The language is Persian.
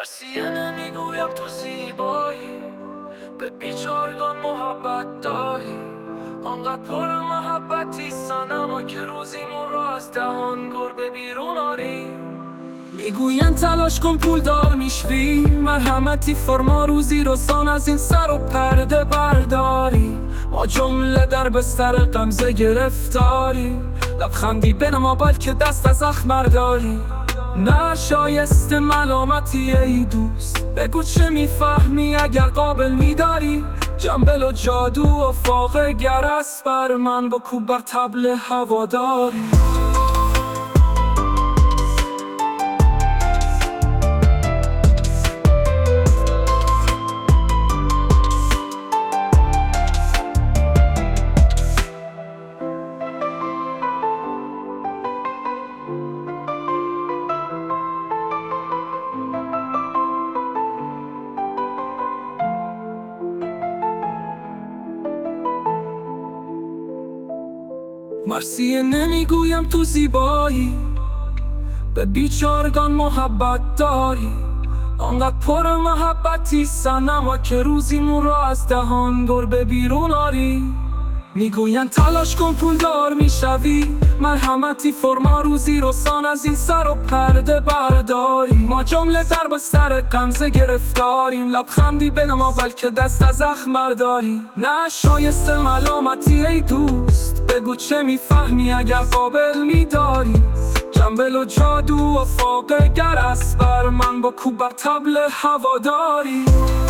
مرسیه نمیگویم تو زیبایی، به بیچارگان محبت داری. آنقدر پر محبتی صنما که روزیمون رو از دهان گربه بیرون آری. میگوین تلاش کن پول دار میشوی، مرحمتی فرما روزی رسان از این سر و پرده برداری. ما جمله در بستر غمزه گرفتاری، لبخندی بنما بلکه دست از اخمر داری. نه شایسته ملامتی ای دوست، بگو چه میفهمی اگر قابل میداری. جنبل و جادو و فاقه گر است بر من، بکوب بر طبل هواداری. مرسیه نمیگویم تو زیبایی، به بیچارگان محبت داری. آنقدر پر محبتی صنما که روزیمون رو از دهان گربه بیرون آری. میگوین تلاش کن پول دار میشوی، مرحمتی فرما روزی رسان از این سر و پرده برداری. ما جمله در بستر غمزه گرفتاریم، لبخندی بنما بلکه دست از اخمر داری. نه شایسته ملامتی ای دوست، بگو چه میفهمی اگر قابل میداری. جنبل و جادو و فاقه گر است بر من، با کوب بر طبل هواداری.